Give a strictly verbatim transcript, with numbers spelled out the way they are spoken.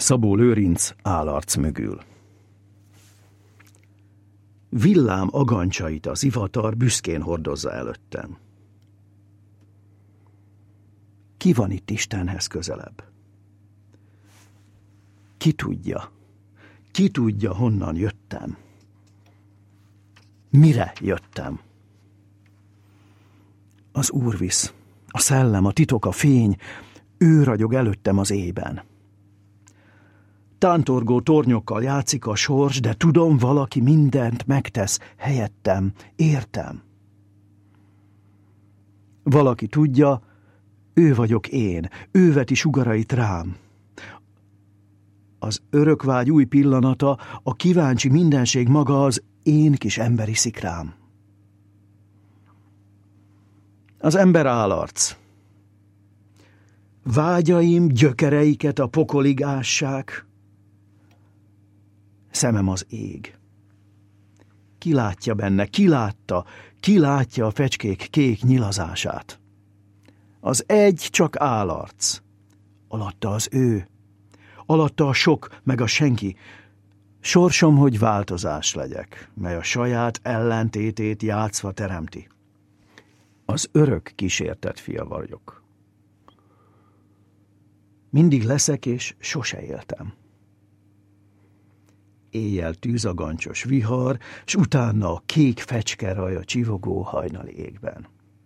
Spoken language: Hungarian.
Szabó Lőrinc Álarc mögül. Villám agancsait az ivatar büszkén hordozza előttem. Ki van itt Istenhez közelebb? Ki tudja, ki tudja, honnan jöttem? Mire jöttem? Az Úr visz, a szellem, a titok, a fény, ő ragyog előttem az éjben. Tántorgó tornyokkal játszik a sors, de tudom, valaki mindent megtesz helyettem, értem. Valaki tudja, ő vagyok én, ő veti sugarait rám. Az örökvágy új pillanata, a kíváncsi mindenség maga az én kis emberi szikrám. Az ember álarc. Vágyaim gyökereiket a pokolig ássák, szemem az ég. Ki látja benne, ki látta, ki látja a fecskék kék nyilazását? Az egy csak álarc, alatta az ő, alatta a sok, meg a senki. Sorsom, hogy változás legyek, mely a saját ellentétét játszva teremti. Az örök kísértett fia vagyok. Mindig leszek, és sose éltem. Éjjel tűzagancsos vihar, s utána a kék fecskeraj a csivogó hajnali égben.